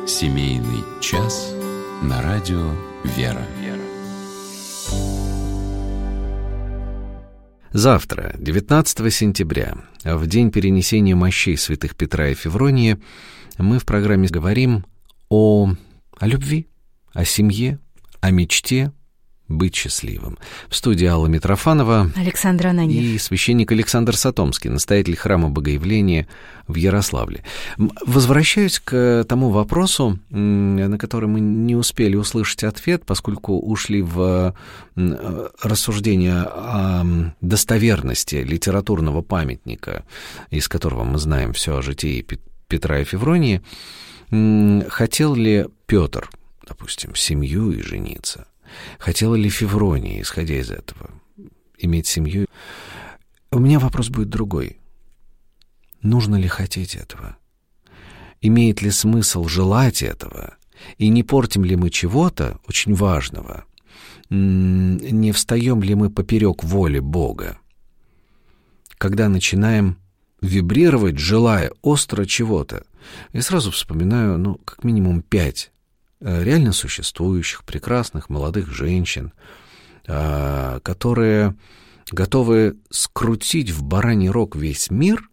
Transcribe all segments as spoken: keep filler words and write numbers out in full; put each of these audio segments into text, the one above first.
Семейный час на радио «Вера». Завтра, девятнадцатого сентября, в день перенесения мощей святых Петра и Феврония, мы в программе говорим о, о любви, о семье, о мечте быть счастливым. В студии Алла Митрофанова, Александр Ананьев и священник Александр Сатомский, настоятель храма Богоявления в Ярославле. Возвращаюсь к тому вопросу, на который мы не успели услышать ответ, поскольку ушли в рассуждение о достоверности литературного памятника, из которого мы знаем все о житии Петра и Февронии. Хотел ли Петр, допустим, семью и жениться? Хотела ли Феврония, исходя из этого, иметь семью? У меня вопрос будет другой. Нужно ли хотеть этого? Имеет ли смысл желать этого? И не портим ли мы чего-то очень важного? Не встаем ли мы поперек воли Бога? Когда начинаем вибрировать, желая остро чего-то, я сразу вспоминаю, ну, как минимум пять реально существующих, прекрасных молодых женщин, которые готовы скрутить в бараний рог весь мир,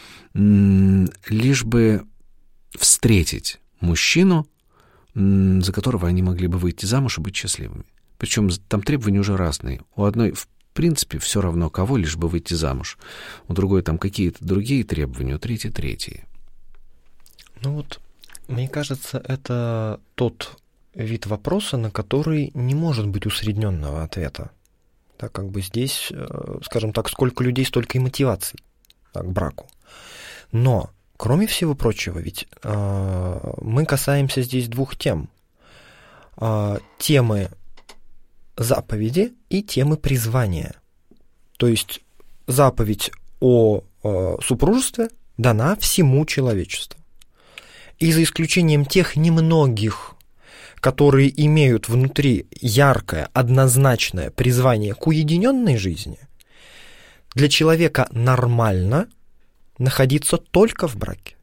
лишь бы встретить мужчину, за которого они могли бы выйти замуж и быть счастливыми. Причем там требования уже разные. У одной, в принципе, все равно кого, лишь бы выйти замуж. У другой там какие-то другие требования, у третьей третьи. Ну вот, мне кажется, это тот вид вопроса, на который не может быть усредненного ответа. Так как бы здесь, скажем так, сколько людей, столько и мотиваций, так, к браку. Но, кроме всего прочего, ведь э, мы касаемся здесь двух тем. Э, темы заповеди и темы призвания. То есть заповедь о э, супружестве дана всему человечеству. И за исключением тех немногих, которые имеют внутри яркое, однозначное призвание к уединенной жизни, для человека нормально находиться только в браке.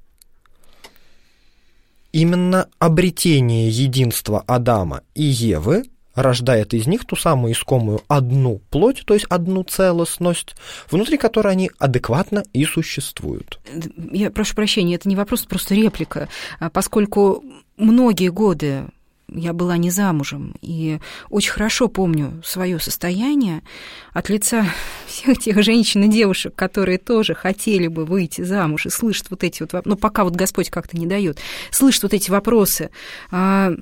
Именно обретение единства Адама и Евы рождает из них ту самую искомую одну плоть, то есть одну целостность, внутри которой они адекватно и существуют. Я прошу прощения, это не вопрос, просто реплика, поскольку многие годы я была не замужем, и очень хорошо помню свое состояние от лица всех тех женщин и девушек, которые тоже хотели бы выйти замуж и слышат вот эти вот, ну, пока вот Господь как-то не дает, слышат вот эти вопросы. А,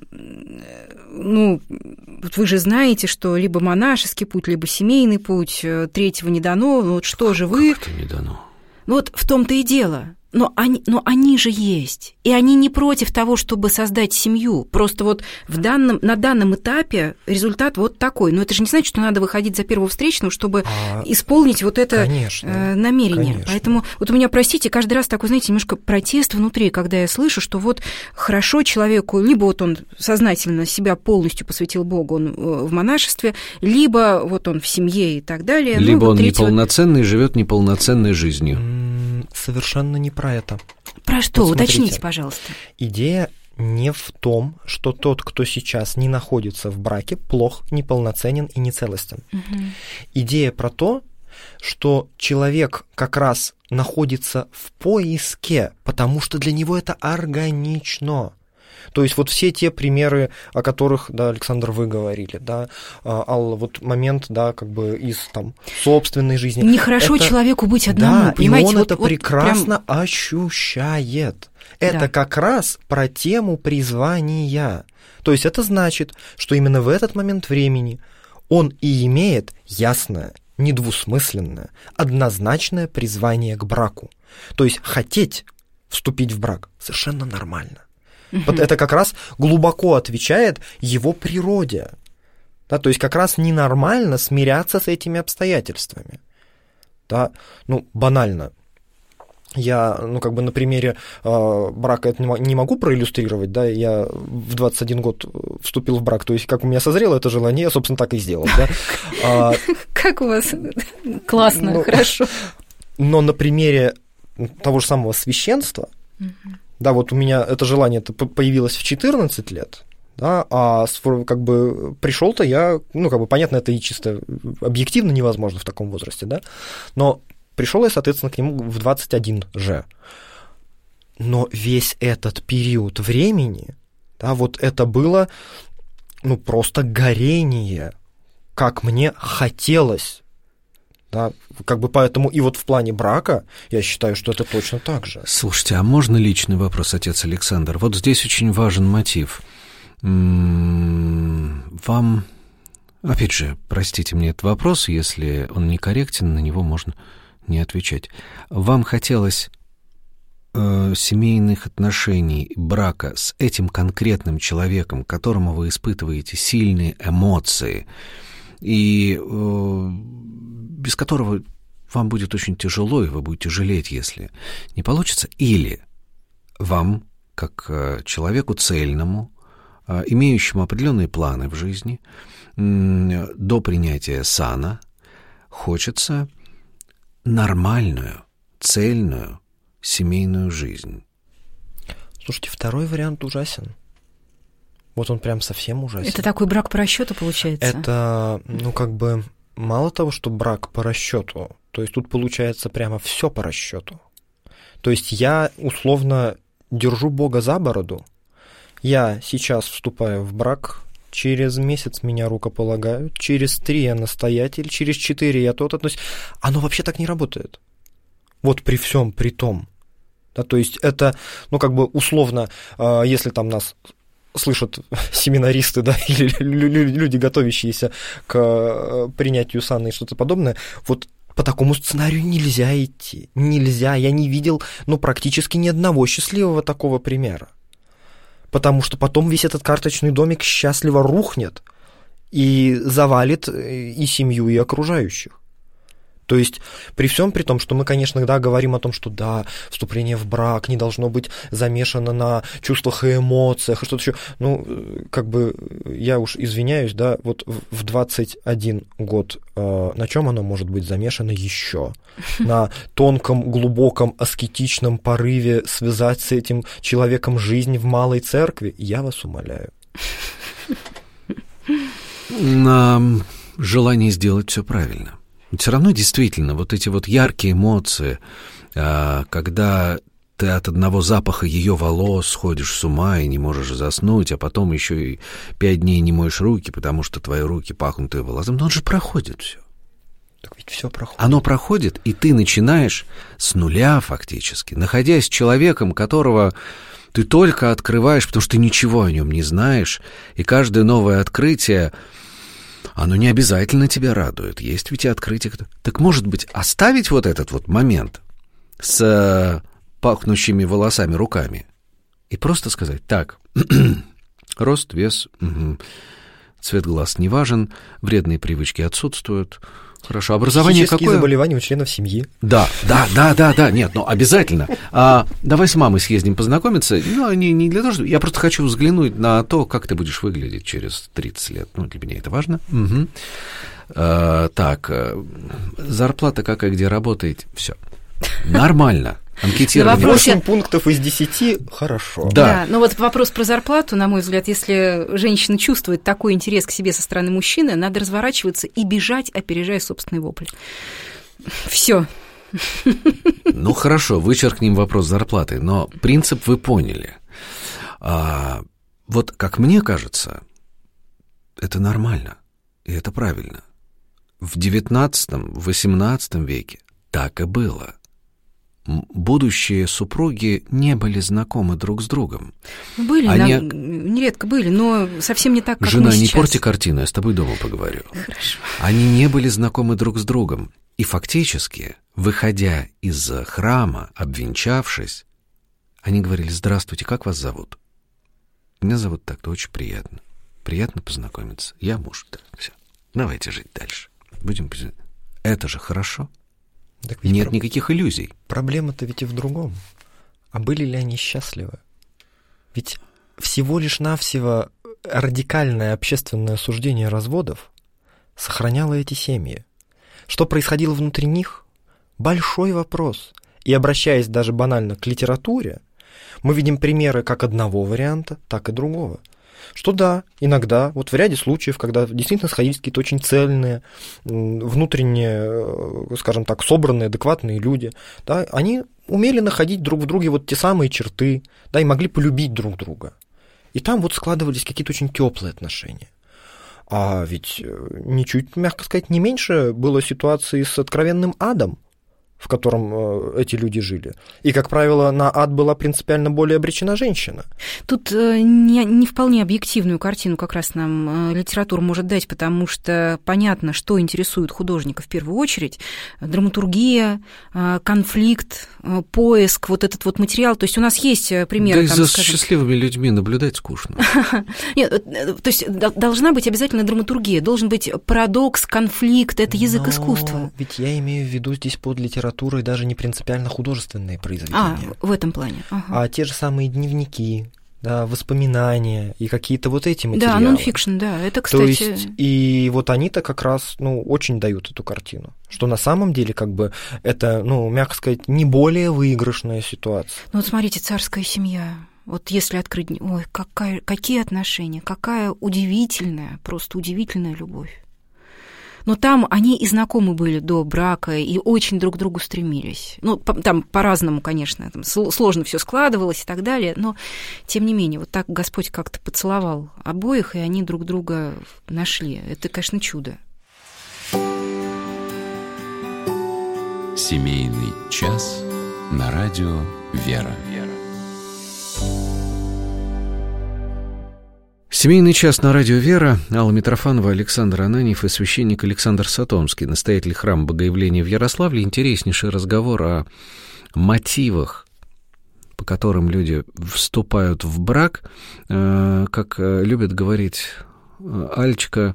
ну, вот вы же знаете, что либо монашеский путь, либо семейный путь, третьего не дано, ну вот что же вы... Как это не дано? Ну вот в том-то и дело. Но они, но они же есть, и они не против того, чтобы создать семью. Просто вот в данном, на данном этапе результат вот такой. Но это же не значит, что надо выходить за первого встречного, чтобы а, исполнить вот это конечно, намерение. Конечно. Поэтому вот у меня, простите, каждый раз такой, знаете, немножко протест внутри, когда я слышу, что вот хорошо человеку, либо вот он сознательно себя полностью посвятил Богу, он в монашестве, либо вот он в семье и так далее. Либо ну, вот он третьего... неполноценный, живет неполноценной жизнью. Совершенно не про это. Про что? Вот уточните, пожалуйста. Идея не в том, что тот, кто сейчас не находится в браке, плох, неполноценен и нецелостен. Угу. Идея про то, что человек как раз находится в поиске, потому что для него это органично. То есть вот все те примеры, о которых, да, Александр, вы говорили, да, Алла, вот момент, да, как бы из там собственной жизни. Нехорошо это... человеку быть одному, да, понимаете? И он вот, это вот прекрасно прям... ощущает. Это да. как раз про тему призвания. То есть это значит, что именно в этот момент времени он и имеет ясное, недвусмысленное, однозначное призвание к браку. То есть хотеть вступить в брак совершенно нормально. Вот это как раз глубоко отвечает его природе. Да, то есть как раз ненормально смиряться с этими обстоятельствами. Да, ну, банально. Я, ну, как бы на примере э, брака это не могу проиллюстрировать, да, я в двадцать один год вступил в брак, то есть как у меня созрело это желание, я, собственно, так и сделал, да. Как у вас классно, хорошо. Но на примере того же самого священства, Да, вот у меня это желание появилось в четырнадцать лет, да, а как бы пришел-то я, ну, как бы, понятно, это и чисто объективно невозможно в таком возрасте, да, но пришел я, соответственно, к нему в двадцать один же. Но весь этот период времени, да, вот это было, ну, просто горение, как мне хотелось. Да, как бы поэтому и вот в плане брака я считаю, что это точно так же. Слушайте, а можно личный вопрос, отец Александр? Вот здесь очень важен мотив. Вам, опять же, простите мне этот вопрос, если он некорректен, на него можно не отвечать. Вам хотелось э, семейных отношений, брака с этим конкретным человеком, к которому вы испытываете сильные эмоции, и э, без которого вам будет очень тяжело, и вы будете жалеть, если не получится, или вам, как э, человеку цельному, э, имеющему определенные планы в жизни, э, до принятия сана, хочется нормальную, цельную семейную жизнь. Слушайте, второй вариант ужасен. Вот он прям совсем ужасен. Это такой брак по расчету получается? Это, ну, как бы, мало того, что брак по расчету, то есть тут получается прямо все по расчету. То есть я условно держу Бога за бороду, я сейчас вступаю в брак, через месяц меня рукополагают, через три я настоятель, через четыре я тот. То есть оно вообще так не работает. Вот при всем при том. Да, то есть это, ну, как бы условно, если там нас слышат семинаристы, да, или люди, готовящиеся к принятию сана и что-то подобное, вот по такому сценарию нельзя идти. Нельзя. Я не видел, ну, практически ни одного счастливого такого примера. Потому что потом весь этот карточный домик счастливо рухнет и завалит и семью, и окружающих. То есть при всем при том, что мы, конечно, да, говорим о том, что да, вступление в брак не должно быть замешано на чувствах и эмоциях, и что-то еще. Ну, как бы, я уж извиняюсь, да, вот в двадцать один год э, на чем оно может быть замешано еще? На тонком, глубоком, аскетичном порыве связать с этим человеком жизнь в малой церкви? Я вас умоляю. На желание сделать все правильно. Все равно действительно вот эти вот яркие эмоции, когда ты от одного запаха ее волос сходишь с ума и не можешь заснуть, а потом еще и пять дней не моешь руки, потому что твои руки пахнут ее волосами, но он же проходит все. Так ведь все проходит. Оно проходит, и ты начинаешь с нуля фактически, находясь с человеком, которого ты только открываешь, потому что ты ничего о нем не знаешь, и каждое новое открытие, оно не обязательно тебя радует. Есть ведь и открытие. Так, может быть, оставить вот этот вот момент с э, пахнущими волосами руками и просто сказать: так, рост, вес, угу, цвет глаз не важен, вредные привычки отсутствуют. Хорошо, образование какое? Психические заболевания у членов семьи. Да, да, да, да, да, нет, ну обязательно. А, давай с мамой съездим познакомиться. Ну, не, не для того, что... Я просто хочу взглянуть на то, как ты будешь выглядеть через тридцать лет. Ну, для меня это важно. Угу. А, так, зарплата какая, где работаете? Все. Нормально. Анкетирование. Вопросе... восемь пунктов из десяти хорошо. Да. да, но вот вопрос про зарплату, на мой взгляд, если женщина чувствует такой интерес к себе со стороны мужчины, надо разворачиваться и бежать, опережая собственный вопль. Все. Ну хорошо, вычеркнем вопрос зарплаты, но принцип вы поняли. А, вот как мне кажется, это нормально, и это правильно. В девятнадцатом, восемнадцатом веке так и было. Будущие супруги не были знакомы друг с другом. Были, Они... на... нередко были, но совсем не так, как Жена, мы сейчас. не порти картину, я с тобой дома поговорю. Хорошо. Они не были знакомы друг с другом. И фактически, выходя из храма, обвенчавшись, они говорили: здравствуйте, как вас зовут? Меня зовут так-то, очень приятно. Приятно познакомиться. Я муж. Да, все. Давайте жить дальше. Будем... Это же хорошо. Так Нет про... никаких иллюзий. Проблема-то ведь и в другом. А были ли они счастливы? Ведь всего лишь навсего радикальное общественное осуждение разводов сохраняло эти семьи. Что происходило внутри них? Большой вопрос. И обращаясь даже банально к литературе, Мы видим примеры как одного варианта, так и другого. Что да, иногда, вот в ряде случаев, когда действительно сходились какие-то очень цельные, внутренне, скажем так, собранные, адекватные люди, да, они умели находить друг в друге вот те самые черты, да, и могли полюбить друг друга. И там вот складывались какие-то очень теплые отношения. А ведь ничуть, мягко сказать, не меньше было ситуации с откровенным адом, в котором эти люди жили. И, как правило, на ад была принципиально более обречена женщина. Тут не, не вполне объективную картину как раз нам литература может дать, потому что понятно, что интересует художника в первую очередь. Драматургия, конфликт, поиск, вот этот вот материал. То есть у нас есть примеры... Да там, и за скажем... счастливыми людьми наблюдать скучно. Нет, то есть должна быть обязательно драматургия, должен быть парадокс, конфликт, это язык Но искусства. Ведь я имею в виду здесь под литературой даже не принципиально художественные произведения. А, в этом плане. Ага. А те же самые дневники, да, воспоминания и какие-то вот эти материалы. Да, нонфикшн, да, это, кстати... То есть, и вот они-то как раз, ну, очень дают эту картину, что на самом деле, как бы, это, ну, мягко сказать, не более выигрышная ситуация. Ну, вот смотрите, царская семья... Вот если открыть... Ой, какая, какие отношения, какая удивительная, просто удивительная любовь. Но там они и знакомы были до брака, и очень друг к другу стремились. Ну, по, там по-разному, конечно, там сложно все складывалось и так далее, но, тем не менее, вот так Господь как-то поцеловал обоих, и они друг друга нашли. Это, конечно, чудо. Семейный час на радио «Вера». Семейный час на радио «Вера». Алла Митрофанова, Александр Ананьев и священник Александр Сатомский, настоятель храма Богоявления в Ярославле. Интереснейший разговор о мотивах, по которым люди вступают в брак. Как любит говорить Альчка,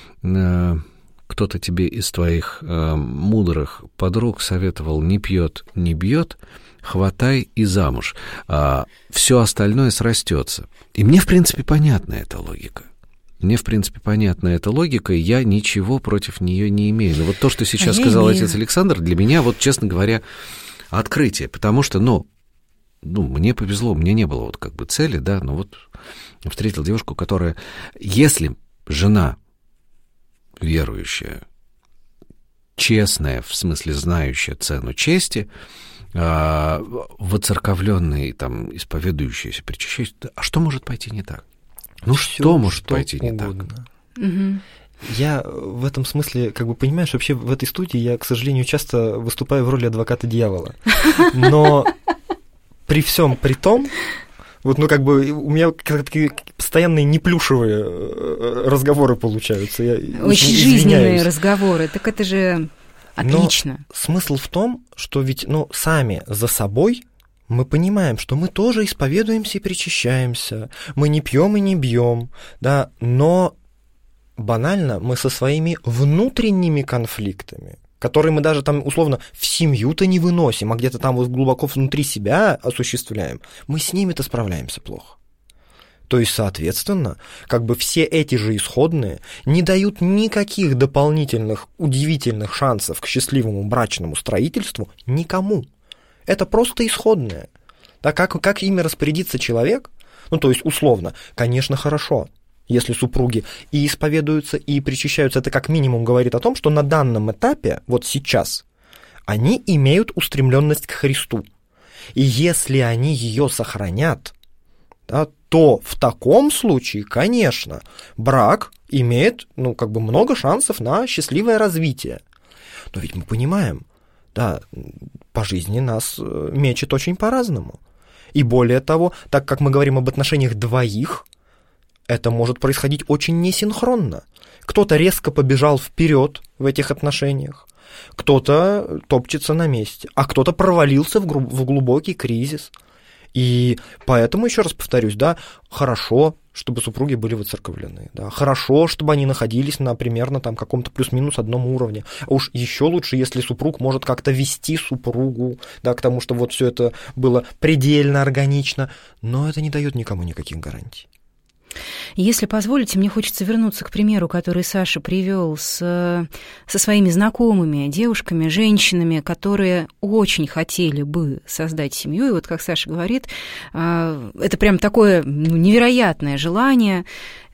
кто-то тебе из твоих мудрых подруг советовал: не пьет, не бьет, хватай и замуж, а все остальное срастется. И мне, в принципе, понятна эта логика. Мне, в принципе, понятна эта логика, и я ничего против нее не имею. Но вот то, что сейчас а сказал имею. Отец Александр, для меня, вот, честно говоря, открытие. Потому что, ну, ну, мне повезло, у меня не было вот как бы цели, да, но вот встретил девушку, которая, если жена верующая, честная, в смысле знающая цену чести, воцерковленные, там, исповедующиеся, причащающиеся, а что может пойти не так? Ну, Всё, что может что пойти угодно. Не так? Угу. Я в этом смысле, как бы, понимаешь, вообще в этой студии я, к сожалению, часто выступаю в роли адвоката дьявола. Но при всем при том, вот, ну, как бы, у меня такие постоянные неплюшевые разговоры получаются. Я очень жизненные разговоры, так это же... Отлично. Но смысл в том, что ведь, ну, сами за собой мы понимаем, что мы тоже исповедуемся и причащаемся, мы не пьем и не бьем, да, но банально мы со своими внутренними конфликтами, которые мы даже там условно в семью-то не выносим, а где-то там вот глубоко внутри себя осуществляем, мы с ними-то справляемся плохо. То есть, соответственно, как бы все эти же исходные не дают никаких дополнительных удивительных шансов к счастливому брачному строительству никому. Это просто исходное. Да, как, как ими распорядится человек? Ну, то есть, условно, конечно, хорошо, если супруги и исповедуются, и причащаются. Это как минимум говорит о том, что на данном этапе, вот сейчас, они имеют устремленность к Христу. И если они ее сохранят, да, то в таком случае, конечно, брак имеет, ну, как бы много шансов на счастливое развитие. Но ведь мы понимаем, да, по жизни нас мечет очень по-разному. И более того, так как мы говорим об отношениях двоих, это может происходить очень несинхронно. Кто-то резко побежал вперед в этих отношениях, кто-то топчется на месте, а кто-то провалился в, гру- в глубокий кризис. И поэтому, еще раз повторюсь, да, хорошо, чтобы супруги были воцерковлены, да, хорошо, чтобы они находились на примерно там каком-то плюс-минус одном уровне. А уж еще лучше, если супруг может как-то вести супругу, да, к тому, что вот все это было предельно органично, но это не дает никому никаких гарантий. Если позволите, мне хочется вернуться к примеру, который Саша привел с, со своими знакомыми девушками, женщинами, которые очень хотели бы создать семью. И вот, как Саша говорит, это прям такое невероятное желание.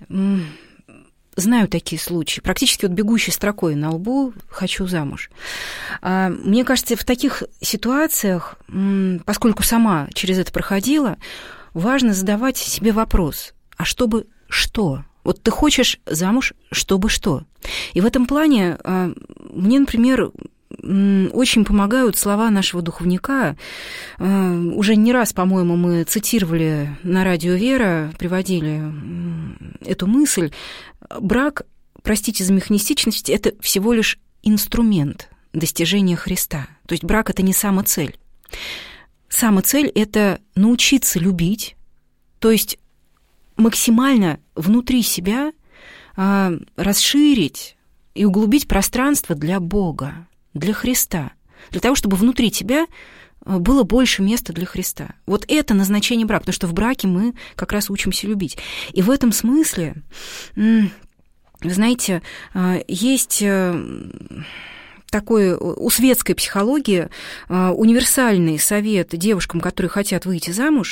Знаю такие случаи. Практически вот бегущей строкой на лбу «хочу замуж». Мне кажется, в таких ситуациях, поскольку сама через это проходила, важно задавать себе вопрос: а чтобы что? Вот ты хочешь замуж, чтобы что? И в этом плане мне, например, очень помогают слова нашего духовника. Уже не раз, по-моему, мы цитировали на радио «Вера», приводили эту мысль. Брак, простите за механистичность, это всего лишь инструмент достижения Христа. То есть брак – это не самоцель. Самоцель – это научиться любить, то есть максимально внутри себя расширить и углубить пространство для Бога, для Христа, для того, чтобы внутри тебя было больше места для Христа. Вот это назначение брака, потому что в браке мы как раз учимся любить. И в этом смысле, вы знаете, есть такой у светской психологии универсальный совет девушкам, которые хотят выйти замуж: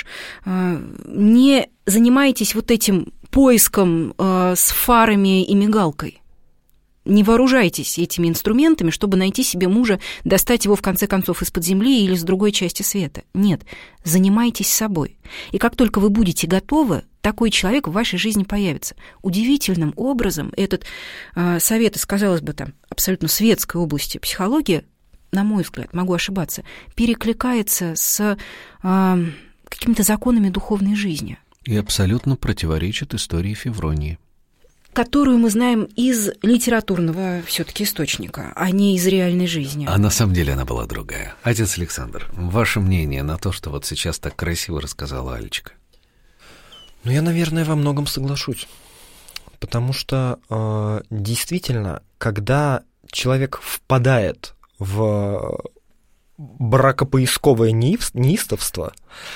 не занимайтесь вот этим поиском с фарами и мигалкой. Не вооружайтесь этими инструментами, чтобы найти себе мужа, достать его, в конце концов, из-под земли или с другой части света. Нет, занимайтесь собой. И как только вы будете готовы, такой человек в вашей жизни появится. Удивительным образом этот э, совет из, казалось бы, там, абсолютно светской области психологии, на мой взгляд, могу ошибаться, перекликается с э, какими-то законами духовной жизни. И абсолютно противоречит истории Февронии, которую мы знаем из литературного все-таки источника, а не из реальной жизни. А на самом деле она была другая. Отец Александр, ваше мнение на то, что вот сейчас так красиво рассказала Алечка? Ну, я, наверное, во многом соглашусь. Потому что э, действительно, когда человек впадает в бракопоисковое неистовство,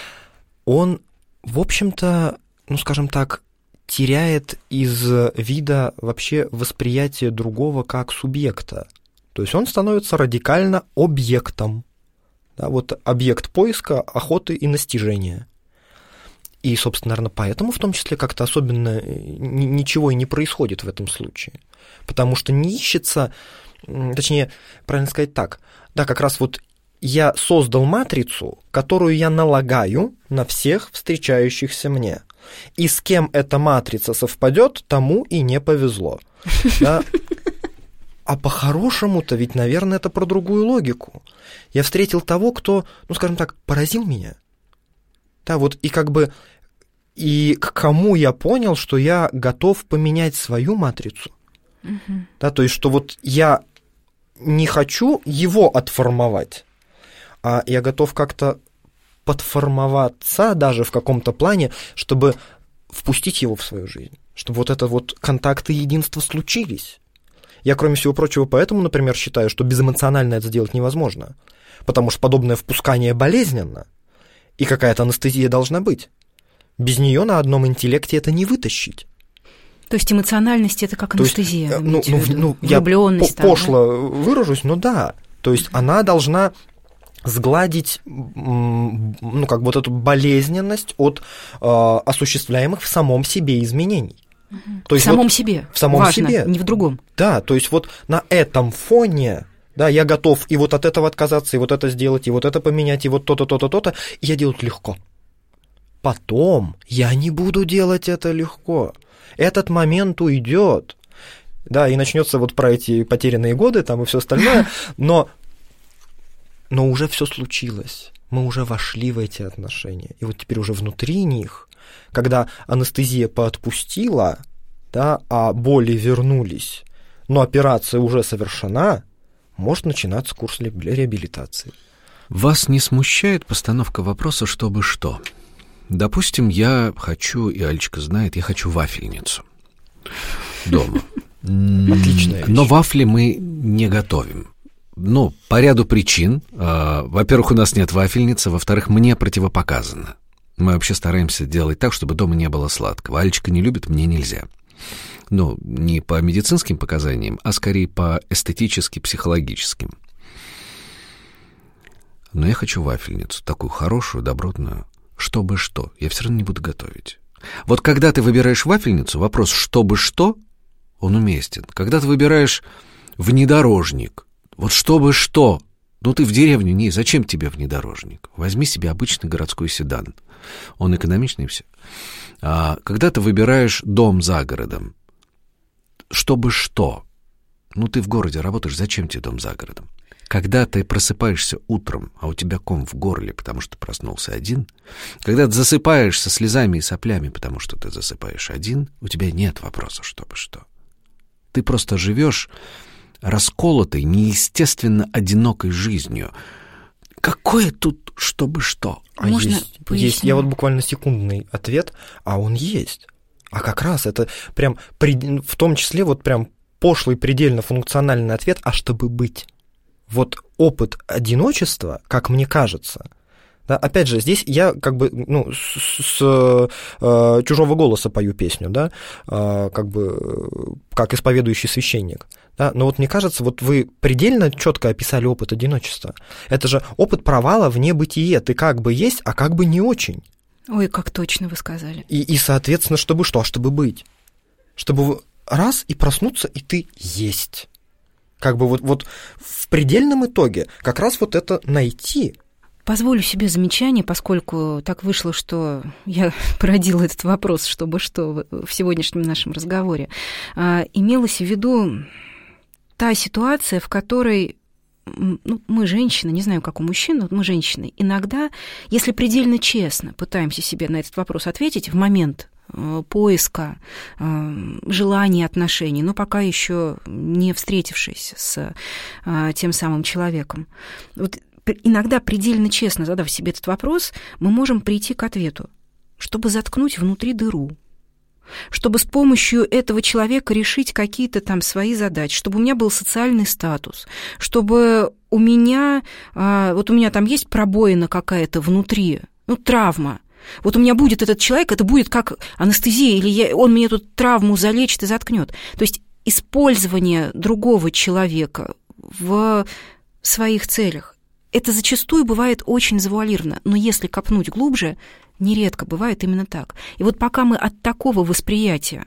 он, в общем-то, ну, скажем так, теряет из вида вообще восприятие другого как субъекта. То есть он становится радикально объектом. Да, вот объект поиска, охоты и настижения. И, собственно, наверное, поэтому в том числе как-то особенно ничего и не происходит в этом случае. Потому что не ищется, точнее, правильно сказать так, да, как раз вот я создал матрицу, которую я налагаю на всех встречающихся мне. И с кем эта матрица совпадет, тому и не повезло. Да? А по-хорошему-то ведь, наверное, это про другую логику. Я встретил того, кто, ну, скажем так, поразил меня. Да, вот и как бы, и к кому я понял, что я готов поменять свою матрицу. Uh-huh. Да, то есть, что вот я не хочу его отформовать, а я готов как-то подформоваться даже в каком-то плане, чтобы впустить его в свою жизнь, чтобы вот это вот контакт и единство случились. Я, кроме всего прочего, поэтому, например, считаю, что безэмоционально это сделать невозможно, потому что подобное впускание болезненно, и какая-то анестезия должна быть. Без нее на одном интеллекте это не вытащить. То есть эмоциональность – это как анестезия? То есть, ну, ну, ну, я по- пошло да? выражусь, но да. То есть она должна сгладить, ну, как бы вот эту болезненность от э, осуществляемых в самом себе изменений. Угу. То есть в самом вот, себе. В самом Важно, себе. Не в другом. Да, то есть вот на этом фоне, да, я готов и вот от этого отказаться, и вот это сделать, и вот это поменять, и вот то-то, то-то, то-то, и я делаю это легко. Потом я не буду делать это легко. Этот момент уйдет. Да, и начнется вот про эти потерянные годы там и все остальное, но Но уже все случилось, мы уже вошли в эти отношения. И вот теперь уже внутри них, когда анестезия поотпустила, да, а боли вернулись, но операция уже совершена, может начинаться курс реабилитации. Вас не смущает постановка вопроса «чтобы что»? Допустим, я хочу, и Алечка знает, я хочу вафельницу дома. Отличная вещь. Но вафли мы не готовим. Ну, по ряду причин. Во-первых, у нас нет вафельницы, во-вторых, мне противопоказано. Мы вообще стараемся делать так, чтобы дома не было сладкого. Алечка не любит, мне нельзя. Ну, не по медицинским показаниям, а скорее по эстетически-психологическим. Но я хочу вафельницу, такую хорошую, добротную, чтобы что. Я все равно не буду готовить. Вот когда ты выбираешь вафельницу, вопрос «чтобы что?» он уместен. Когда ты выбираешь внедорожник, вот чтобы что? Ну, ты в деревню, не, зачем тебе внедорожник? Возьми себе обычный городской седан. Он экономичный и все. А когда ты выбираешь дом за городом, чтобы что? Ну, ты в городе работаешь, зачем тебе дом за городом? Когда ты просыпаешься утром, а у тебя ком в горле, потому что ты проснулся один, когда ты засыпаешь со слезами и соплями, потому что ты засыпаешь один, у тебя нет вопроса, чтобы что. Ты просто живешь расколотой, неестественно одинокой жизнью. Какое тут чтобы что? А Можно есть, есть, я вот буквально секундный ответ, а он есть. А как раз это прям, в том числе вот прям пошлый, предельно функциональный ответ, а чтобы быть. Вот опыт одиночества, как мне кажется, да, опять же, здесь я как бы, ну, с, с э, чужого голоса пою песню, да, э, как бы, как исповедующий священник, да, но вот мне кажется, вот вы предельно четко описали опыт одиночества. Это же опыт провала в небытие, ты как бы есть, а как бы не очень. Ой, как точно вы сказали. И, и соответственно, чтобы что? А чтобы быть. Чтобы раз и проснуться, и ты есть. Как бы вот, вот в предельном итоге как раз вот это найти. Позволю себе замечание, поскольку так вышло, что я породила этот вопрос, чтобы что в сегодняшнем нашем разговоре. А, имелась в виду та ситуация, в которой ну, мы, женщины, не знаю, как у мужчин, но мы, женщины, иногда, если предельно честно пытаемся себе на этот вопрос ответить в момент поиска, желания отношений, но пока еще не встретившись с тем самым человеком. Вот иногда, предельно честно задав себе этот вопрос, мы можем прийти к ответу, чтобы заткнуть внутри дыру, чтобы с помощью этого человека решить какие-то там свои задачи, чтобы у меня был социальный статус, чтобы у меня, вот у меня там есть пробоина какая-то внутри, ну, травма. Вот у меня будет этот человек, это будет как анестезия, или я, он мне эту травму залечит и заткнет. То есть использование другого человека в своих целях, это зачастую бывает очень завуалировано, но если копнуть глубже, нередко бывает именно так. И вот пока мы от такого восприятия,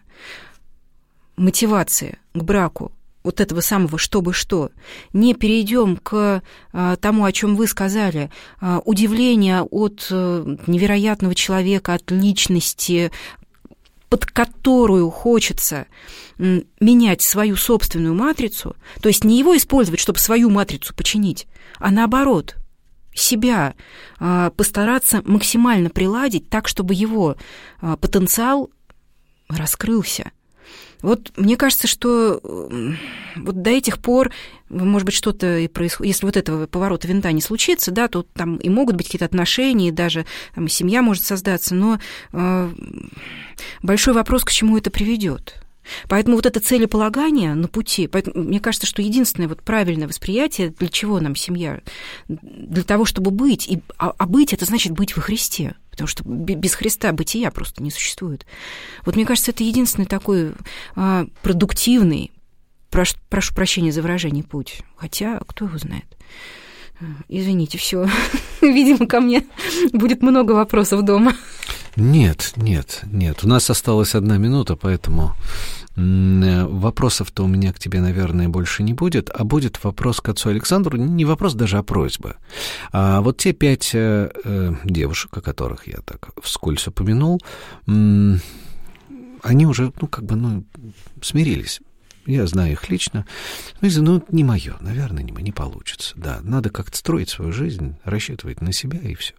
мотивации к браку, вот этого самого «чтобы что», не перейдем к а, тому, о чем вы сказали, а, удивление от а, невероятного человека, от личности, под которую хочется м, менять свою собственную матрицу, то есть не его использовать, чтобы свою матрицу починить, а наоборот, себя а, постараться максимально приладить так, чтобы его а, потенциал раскрылся. Вот мне кажется, что вот до этих пор, может быть, что-то и происходит, если вот этого поворота винта не случится, да, то там и могут быть какие-то отношения, и даже там, семья может создаться, но э, большой вопрос, к чему это приведет. Поэтому вот это целеполагание на пути, поэтому, мне кажется, что единственное вот правильное восприятие, для чего нам семья, для того, чтобы быть, и, а, а быть – это значит быть во Христе, потому что без Христа бытия просто не существует. Вот мне кажется, это единственный такой а, продуктивный, прошу, прошу прощения за выражение, путь. Хотя, кто его знает. Извините, все. Видимо, ко мне будет много вопросов дома. Нет, нет, нет. У нас осталась одна минута, поэтому вопросов-то у меня к тебе, наверное, больше не будет, а будет вопрос к отцу Александру, не вопрос даже, а просьба. А вот те пять э, девушек, о которых я так вскользь упомянул, м- они уже, ну, как бы, ну, смирились. Я знаю их лично. Ну, не мое, наверное, не, не получится. Да, надо как-то строить свою жизнь, рассчитывать на себя, и все.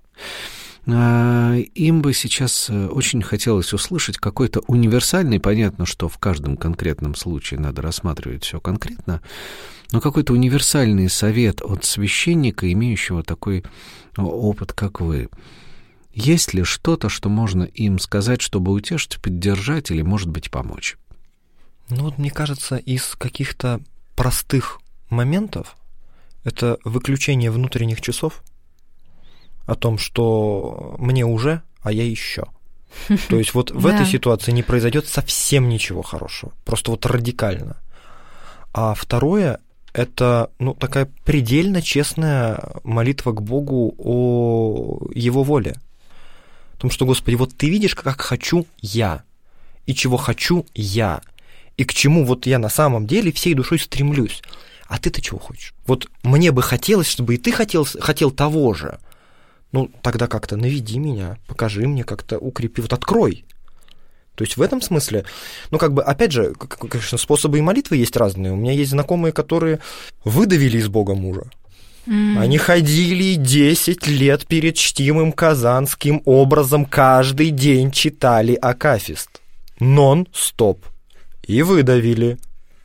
Им бы сейчас очень хотелось услышать какой-то универсальный, понятно, что в каждом конкретном случае надо рассматривать все конкретно, но какой-то универсальный совет от священника, имеющего такой опыт, как вы. Есть ли что-то, что можно им сказать, чтобы утешить, поддержать или, может быть, помочь? Ну вот, мне кажется, из каких-то простых моментов это выключение внутренних часов, о том, что мне уже, а я еще. То есть вот в этой ситуации не произойдет совсем ничего хорошего, просто вот радикально. А второе – это, ну, такая предельно честная молитва к Богу о Его воле. Потому что, Господи, вот Ты видишь, как хочу я, и чего хочу я, и к чему вот я на самом деле всей душой стремлюсь. А Ты-то чего хочешь? Вот мне бы хотелось, чтобы и Ты хотел, хотел того же. Ну, тогда как-то наведи меня, покажи мне, как-то укрепи, вот открой. То есть в этом смысле, ну, как бы, опять же, конечно, способы и молитвы есть разные. У меня есть знакомые, которые выдавили из Бога мужа. Mm. Они ходили десять лет перед чтимым казанским образом, каждый день читали акафист. Нон-стоп. И выдавили.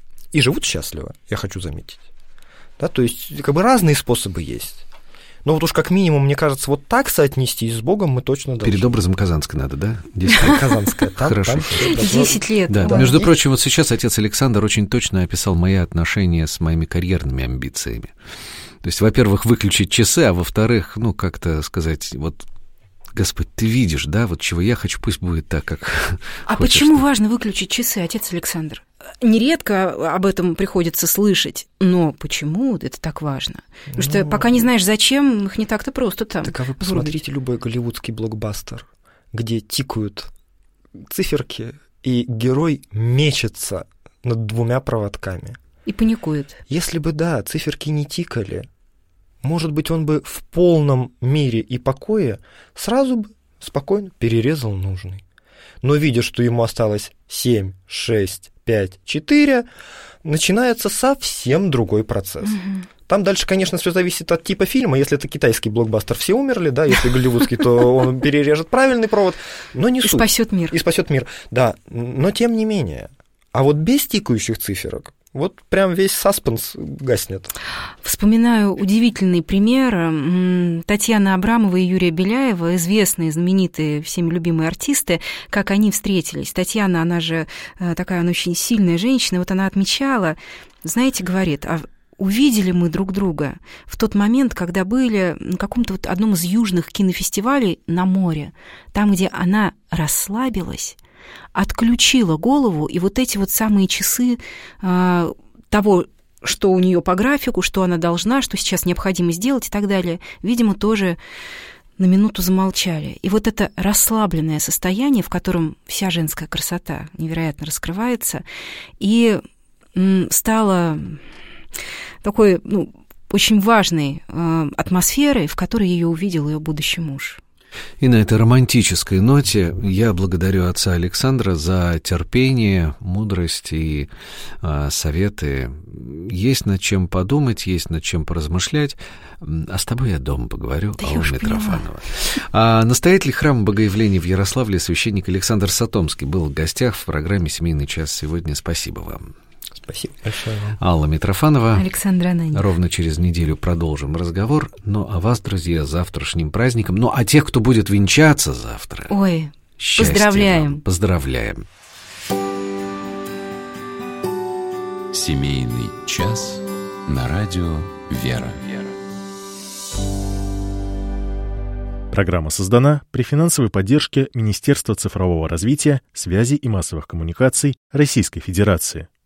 И живут счастливо, я хочу заметить. Да, то есть, как бы, разные способы есть. Но вот уж как минимум, мне кажется, вот так соотнестись с Богом мы точно должны. Перед образом Казанской надо, да? десять лет Казанская. Хорошо. десять лет. Да. Между прочим, вот сейчас отец Александр очень точно описал мои отношения с моими карьерными амбициями. То есть, во-первых, выключить часы, а во-вторых, ну, как-то сказать, вот, Господь, Ты видишь, да, вот чего я хочу, пусть будет так, как А хочешь. Почему важно выключить часы, отец Александр? Нередко об этом приходится слышать, но почему это так важно? Потому ну, что пока не знаешь, зачем, их не так-то просто там. Так а вы посмотрите любой голливудский блокбастер, где тикают циферки, и герой мечется над двумя проводками. И паникует. Если бы, да, циферки не тикали, может быть, он бы в полном мире и покое сразу бы спокойно перерезал нужный. Но видя, что ему осталось семь, шесть, пять, четыре, начинается совсем другой процесс. Mm-hmm. Там дальше, конечно, все зависит от типа фильма. Если это китайский блокбастер, все умерли, да, если голливудский, то он перережет правильный провод, но не суть. И спасет мир. И спасет мир, да, но тем не менее. А вот без тикающих циферок вот прям весь саспенс гаснет. Вспоминаю удивительный пример. Татьяна Абрамова и Юрия Беляева, известные, знаменитые, всеми любимые артисты, как они встретились. Татьяна, она же такая, она очень сильная женщина, вот она отмечала, знаете, говорит, а увидели мы друг друга в тот момент, когда были на каком-то вот одном из южных кинофестивалей на море, там, где она расслабилась, отключила голову, и вот эти вот самые часы э, того, что у нее по графику, что она должна, что сейчас необходимо сделать и так далее, видимо, тоже на минуту замолчали. И вот это расслабленное состояние, в котором вся женская красота невероятно раскрывается, и м, стало такой, ну, очень важной э, атмосферой, в которой ее увидел ее будущий муж. И на этой романтической ноте я благодарю отца Александра за терпение, мудрость и э, советы. Есть над чем подумать, есть над чем поразмышлять. А с тобой я дома поговорю, да Алла Митрофанова. А настоятель храма Богоявления в Ярославле, священник Александр Сатомский, был в гостях в программе «Семейный час» сегодня. Спасибо вам. Спасибо большое вам. Алла Митрофанова. Александр Ананьев. Ровно через неделю продолжим разговор. Ну, а вас, друзья, с завтрашним праздником. Ну, а тех, кто будет венчаться завтра... Ой, поздравляем. Вам. Поздравляем. Семейный час на радио «Вера». Программа создана при финансовой поддержке Министерства цифрового развития, связи и массовых коммуникаций Российской Федерации.